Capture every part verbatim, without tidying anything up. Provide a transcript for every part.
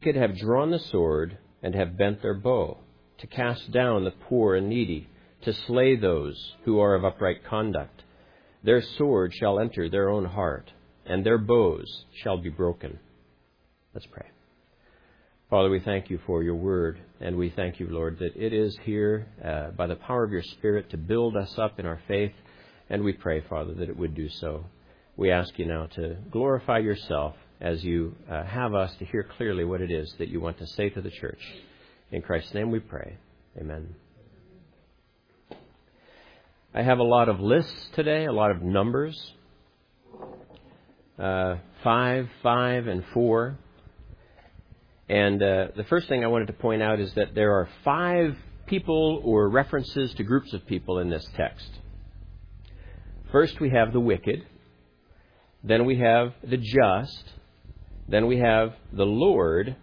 wicked have drawn the sword and have bent their bow, to cast down the poor and needy, to slay those who are of upright conduct. Their sword shall enter their own heart, and their bows shall be broken. Let's pray. Father, we thank you for your word, and we thank you, Lord, that it is here uh, by the power of your Spirit to build us up in our faith, and we pray, Father, that it would do so. We ask you now to glorify yourself as you uh, have us to hear clearly what it is that you want to say to the church. In Christ's name we pray. Amen. I have a lot of lists today, a lot of numbers. Uh, five, five, and four. And uh, the first thing I wanted to point out is that there are five people or references to groups of people in this text. First, we have the wicked. Then we have the just. Then we have the Lord.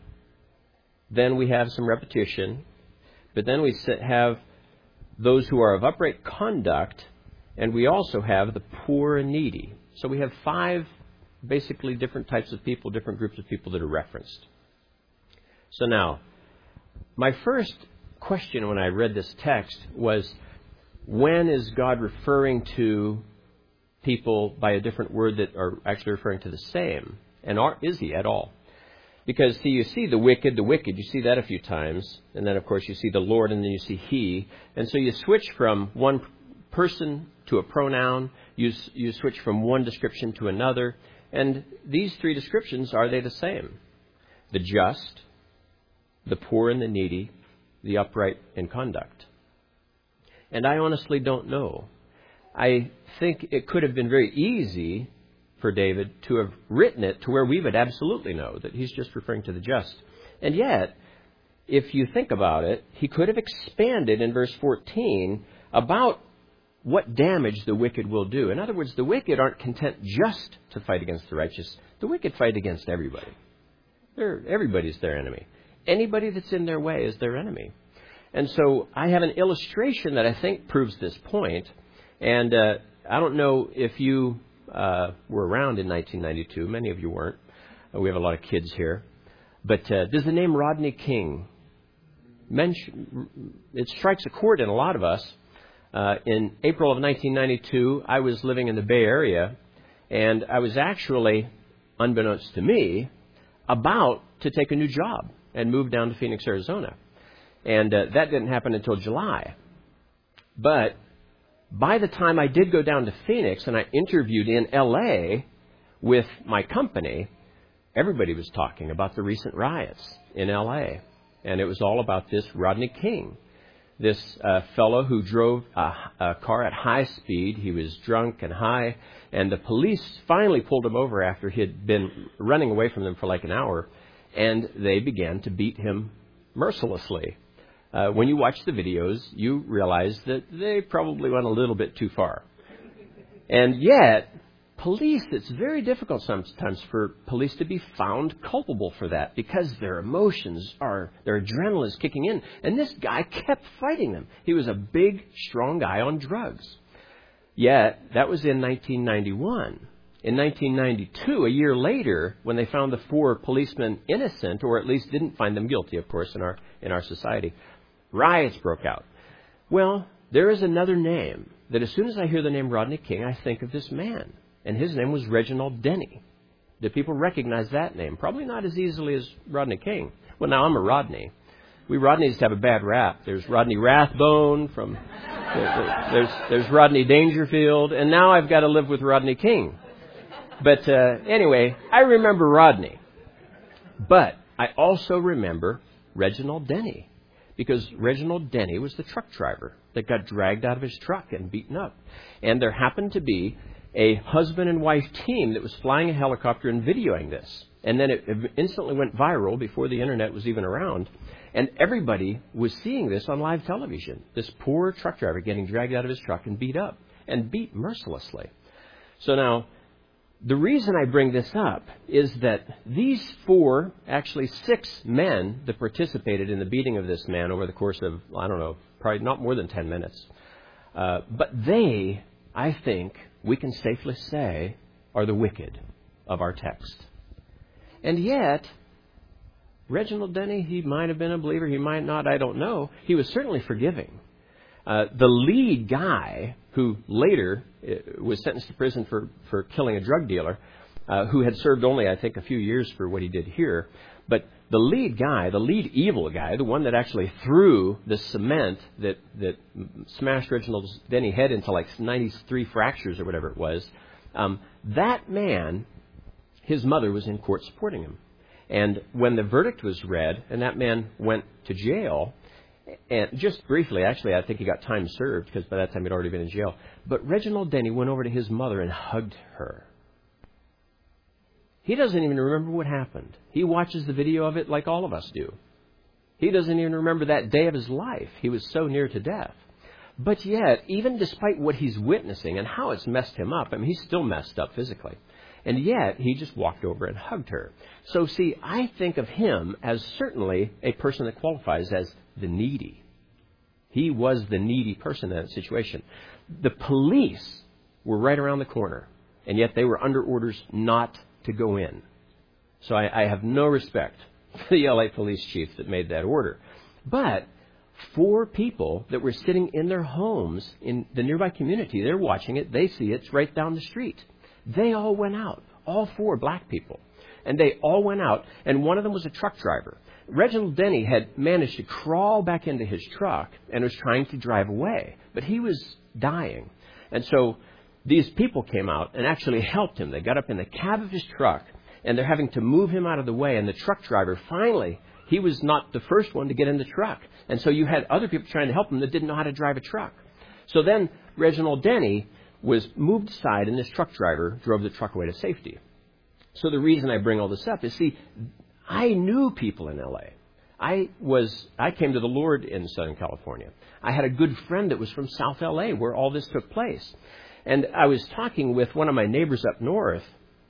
Then we have some repetition. But then we have those who are of upright conduct. And we also have the poor and needy. So we have five basically different types of people, different groups of people that are referenced. So now, my first question when I read this text was, when is God referring to people by a different word that are actually referring to the same? And are, is he at all? Because, see, you see the wicked, the wicked, you see that a few times. And then, of course, you see the Lord, and then you see he. And so you switch from one person to a pronoun. You, you switch from one description to another. And these three descriptions, are they the same? The just, the poor and the needy, the upright in conduct. And I honestly don't know. I think it could have been very easy for David to have written it to where we would absolutely know that he's just referring to the just. And yet, if you think about it, he could have expanded in verse fourteen about what damage the wicked will do. In other words, the wicked aren't content just to fight against the righteous. The wicked fight against everybody. They're, everybody's their enemy. Anybody that's in their way is their enemy. And so I have an illustration that I think proves this point. And uh, I don't know if you uh, were around in nineteen ninety-two. Many of you weren't. Uh, we have a lot of kids here. But uh, does the name Rodney King mention? It strikes a chord in a lot of us. Uh, in April of nineteen ninety-two, I was living in the Bay Area, and I was actually, unbeknownst to me, about to take a new job and move down to Phoenix, Arizona. And uh, that didn't happen until July. But by the time I did go down to Phoenix and I interviewed in L A with my company, everybody was talking about the recent riots in L A. And it was all about this Rodney King, this uh, fellow who drove a, a car at high speed. He was drunk and high. And the police finally pulled him over after he had been running away from them for like an hour. And they began to beat him mercilessly. Uh, when you watch the videos, you realize that they probably went a little bit too far. And yet, police, it's very difficult sometimes for police to be found culpable for that because their emotions are, their adrenaline is kicking in. And this guy kept fighting them. He was a big, strong guy on drugs. Yet, that was in nineteen ninety-one. In nineteen ninety-two, a year later, when they found the four policemen innocent, or at least didn't find them guilty, of course, in our in our society, riots broke out. Well, there is another name that as soon as I hear the name Rodney King, I think of this man. And his name was Reginald Denny. Do people recognize that name? Probably not as easily as Rodney King. Well, now I'm a Rodney. We Rodneys have a bad rap. There's Rodney Rathbone from there's there's Rodney Dangerfield, and now I've got to live with Rodney King. But uh, anyway, I remember Rodney. But I also remember Reginald Denny. Because Reginald Denny was the truck driver that got dragged out of his truck and beaten up. And there happened to be a husband and wife team that was flying a helicopter and videoing this. And then it instantly went viral before the internet was even around. And everybody was seeing this on live television. This poor truck driver getting dragged out of his truck and beat up. And beat mercilessly. So now, the reason I bring this up is that these four, actually six men that participated in the beating of this man over the course of, I don't know, probably not more than ten minutes. Uh, but they, I think, we can safely say, are the wicked of our text. And yet, Reginald Denny, he might have been a believer, he might not, I don't know. He was certainly forgiving. Uh, the lead guy, who later uh, was sentenced to prison for, for killing a drug dealer, uh, who had served only, I think, a few years for what he did here, but the lead guy, the lead evil guy, the one that actually threw the cement that, that smashed Reginald Denny's head into like ninety-three fractures or whatever it was, um, that man, his mother was in court supporting him. And when the verdict was read and that man went to jail, and just briefly, actually, I think he got time served because by that time he'd already been in jail. But Reginald Denny went over to his mother and hugged her. He doesn't even remember what happened. He watches the video of it like all of us do. He doesn't even remember that day of his life. He was so near to death. But yet, even despite what he's witnessing and how it's messed him up, I mean, he's still messed up physically. And yet, he just walked over and hugged her. So, see, I think of him as certainly a person that qualifies as the needy. He was the needy person in that situation. The police were right around the corner, and yet they were under orders not to go in. So I, I have no respect for the L A police chief that made that order. But four people that were sitting in their homes in the nearby community, they're watching it, they see it, it's right down the street. They all went out, all four black people. And they all went out, and one of them was a truck driver. Reginald Denny had managed to crawl back into his truck and was trying to drive away, but he was dying. And so these people came out and actually helped him. They got up in the cab of his truck, and they're having to move him out of the way. And the truck driver, finally, he was not the first one to get in the truck. And so you had other people trying to help him that didn't know how to drive a truck. So then Reginald Denny was moved aside, and this truck driver drove the truck away to safety. So the reason I bring all this up is, see, I knew people in L A. I was, I came to the Lord in Southern California. I had a good friend that was from South L A where all this took place. And I was talking with one of my neighbors up north,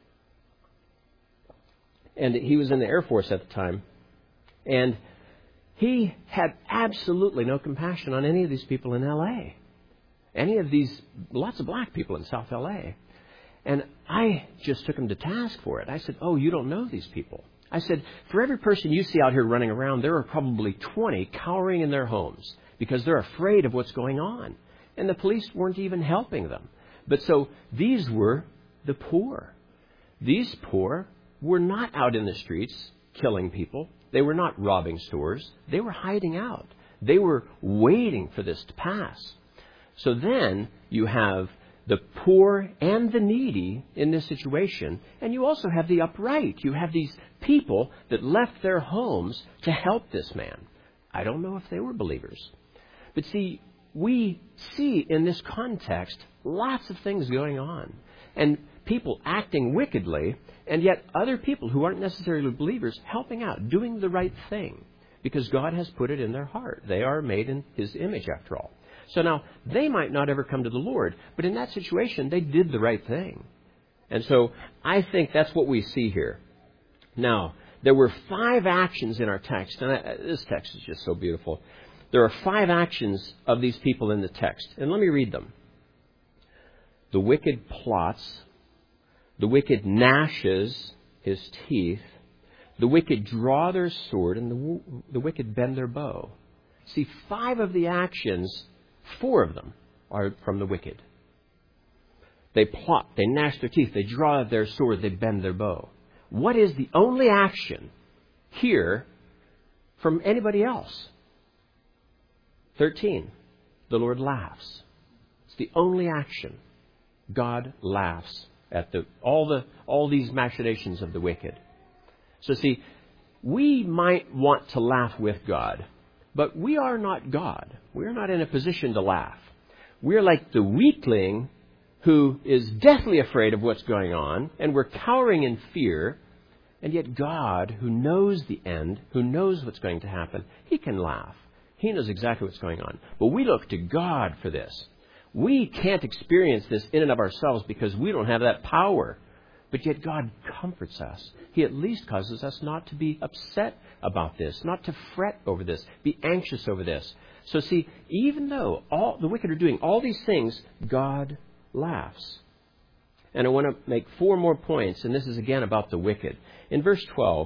and he was in the Air Force at the time, and he had absolutely no compassion on any of these people in L A. Any of these, lots of black people in South L A. And I just took him to task for it. I said, oh, you don't know these people. I said, for every person you see out here running around, there are probably twenty cowering in their homes because they're afraid of what's going on. And the police weren't even helping them. But so these were the poor. These poor were not out in the streets killing people. They were not robbing stores. They were hiding out. They were waiting for this to pass. So then you have the poor and the needy in this situation, and you also have the upright. You have these people that left their homes to help this man. I don't know if they were believers. But see, we see in this context lots of things going on, and people acting wickedly, and yet other people who aren't necessarily believers helping out, doing the right thing, because God has put it in their heart. They are made in His image, after all. So now, they might not ever come to the Lord, but in that situation, they did the right thing. And so I think that's what we see here. Now, there were five actions in our text, and I, this text is just so beautiful. There are five actions of these people in the text, and let me read them. The wicked plots, the wicked gnashes his teeth, the wicked draw their sword, and the, the wicked bend their bow. See, five of the actions, four of them are from the wicked. They plot, they gnash their teeth, they draw their sword, they bend their bow. What is the only action here from anybody else? thirteen. The Lord laughs. It's the only action. God laughs at the all the all these machinations of the wicked. So see, we might want to laugh with God, but we are not God. We're not in a position to laugh. We're like the weakling who is deathly afraid of what's going on, and we're cowering in fear. And yet God, who knows the end, who knows what's going to happen, He can laugh. He knows exactly what's going on. But we look to God for this. We can't experience this in and of ourselves because we don't have that power. But yet God comforts us. He at least causes us not to be upset about this, not to fret over this, be anxious over this. So see, even though all the wicked are doing all these things, God laughs. And I want to make four more points, and this is again about the wicked. In verse twelve,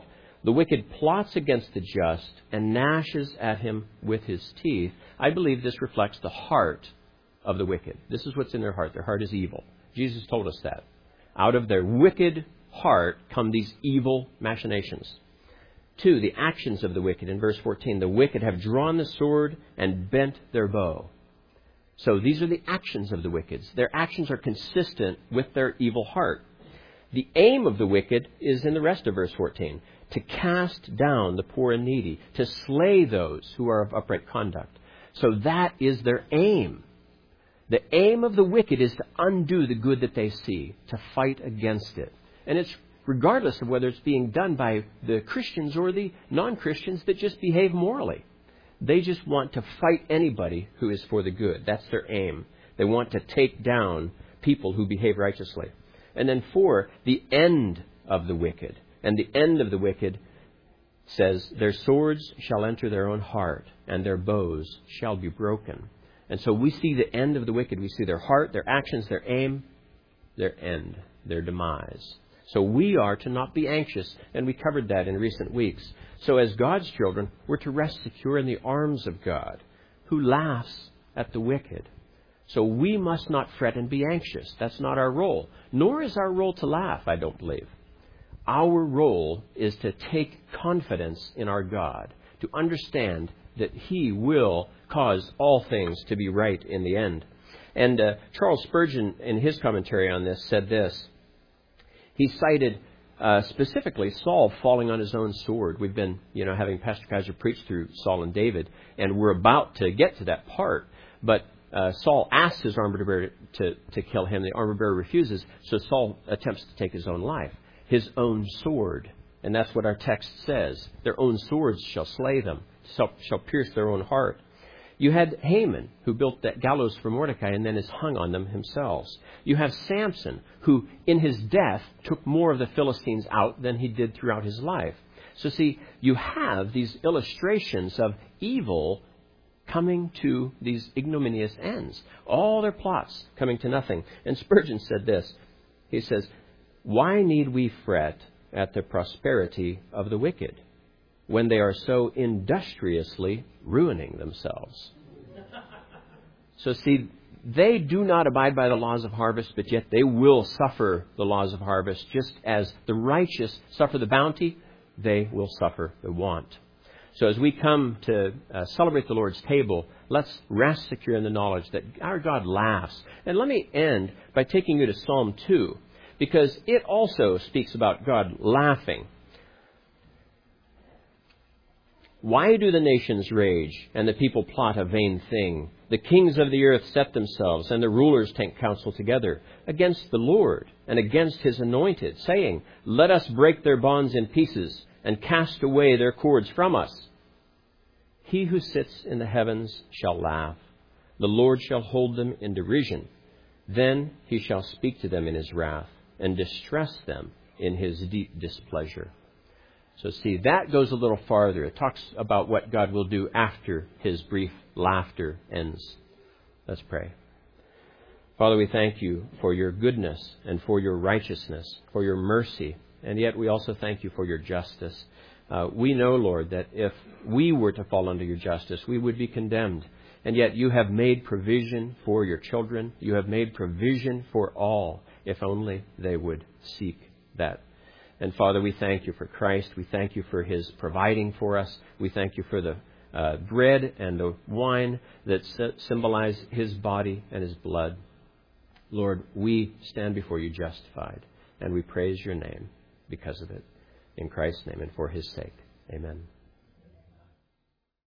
The wicked plots against the just and gnashes at him with his teeth. I believe this reflects the heart of the wicked. This is what's in their heart. Their heart is evil. Jesus told us that. Out of their wicked heart come these evil machinations. Two, the actions of the wicked. In verse fourteen, the wicked have drawn the sword and bent their bow. So these are the actions of the wicked. Their actions are consistent with their evil heart. The aim of the wicked is in the rest of verse fourteen, to cast down the poor and needy, to slay those who are of upright conduct. So that is their aim. The aim of the wicked is to undo the good that they see, to fight against it. And it's regardless of whether it's being done by the Christians or the non-Christians that just behave morally. They just want to fight anybody who is for the good. That's their aim. They want to take down people who behave righteously. And then four, the end of the wicked. And the end of the wicked says, their swords shall enter their own heart, and their bows shall be broken. And so we see the end of the wicked. We see their heart, their actions, their aim, their end, their demise. So we are to not be anxious, and we covered that in recent weeks. So as God's children, we're to rest secure in the arms of God, who laughs at the wicked. So we must not fret and be anxious. That's not our role. Nor is our role to laugh, I don't believe. Our role is to take confidence in our God, to understand that He will cause all things to be right in the end. And uh, Charles Spurgeon, in his commentary on this, said this. He cited uh, specifically Saul falling on his own sword. We've been, you know, having Pastor Kaiser preach through Saul and David, and we're about to get to that part. But uh, Saul asks his armor bearer to, to kill him. The armor bearer refuses, so Saul attempts to take his own life. His own sword. And that's what our text says. Their own swords shall slay them, shall, shall pierce their own heart. You had Haman, who built that gallows for Mordecai and then is hung on them himself. You have Samson, who in his death took more of the Philistines out than he did throughout his life. So see, you have these illustrations of evil coming to these ignominious ends. All their plots coming to nothing. And Spurgeon said this. He says, why need we fret at the prosperity of the wicked when they are so industriously ruining themselves? So see, they do not abide by the laws of harvest, but yet they will suffer the laws of harvest. Just as the righteous suffer the bounty, they will suffer the want. So as we come to uh, celebrate the Lord's table, let's rest secure in the knowledge that our God laughs. And let me end by taking you to Psalm two, because it also speaks about God laughing. Why do the nations rage and the people plot a vain thing? The kings of the earth set themselves, and the rulers take counsel together against the Lord and against His anointed, saying, let us break their bonds in pieces and cast away their cords from us. He who sits in the heavens shall laugh. The Lord shall hold them in derision. Then He shall speak to them in His wrath and distress them in His deep displeasure. So see, that goes a little farther. It talks about what God will do after His brief laughter ends. Let's pray. Father, we thank You for Your goodness and for Your righteousness, for Your mercy, and yet we also thank You for Your justice. Uh, we know, Lord, that if we were to fall under Your justice, we would be condemned. And yet You have made provision for Your children. You have made provision for all, if only they would seek that. And Father, we thank You for Christ. We thank You for His providing for us. We thank You for the uh, bread and the wine that symbolize His body and His blood. Lord, we stand before You justified, and we praise Your name because of it. In Christ's name and for His sake. Amen.